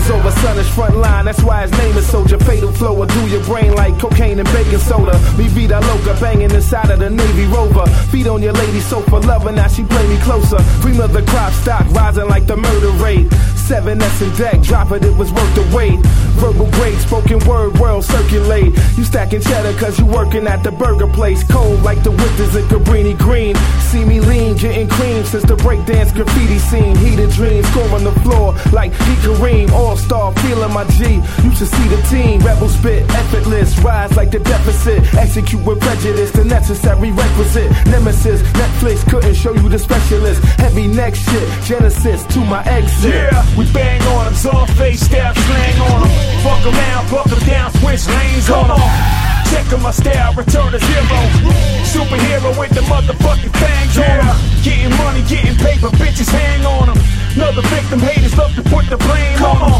Soldiers over Sunnish front line, that's why his name is Soldier. Fatal flow will do your brain like cocaine and baking soda. Mi vida loca, banging inside of the Navy Rover. Feet on your lady sofa, loving, now she play me closer. Cream of the crop stock, rising like the murder rate. 7S in deck, drop it, it was worth the wait. Verbal grade, spoken word, world circulate. You stacking cheddar cause you working at the burger place. Cold like the winters in Cabrini Green. See me lean, getting cream since the breakdance graffiti scene. Heated dreams, score on the floor like G. Kareem. All-star, feeling my G. You should see the team. Rebel spit, effortless, rise like the deficit. Execute with prejudice, the necessary requisite. Nemesis, Netflix couldn't show you the specialist. Heavy neck shit, Genesis to my exit. Yeah, we bang on them, saw face, stab, slang on them. Fuck around, buck them down, switch lanes on them. Checking my style, return to zero. Superhero with the motherfucking fangs on them. Getting money, getting paper, bitches hang on them. Another victim, haters love to put the blame on them.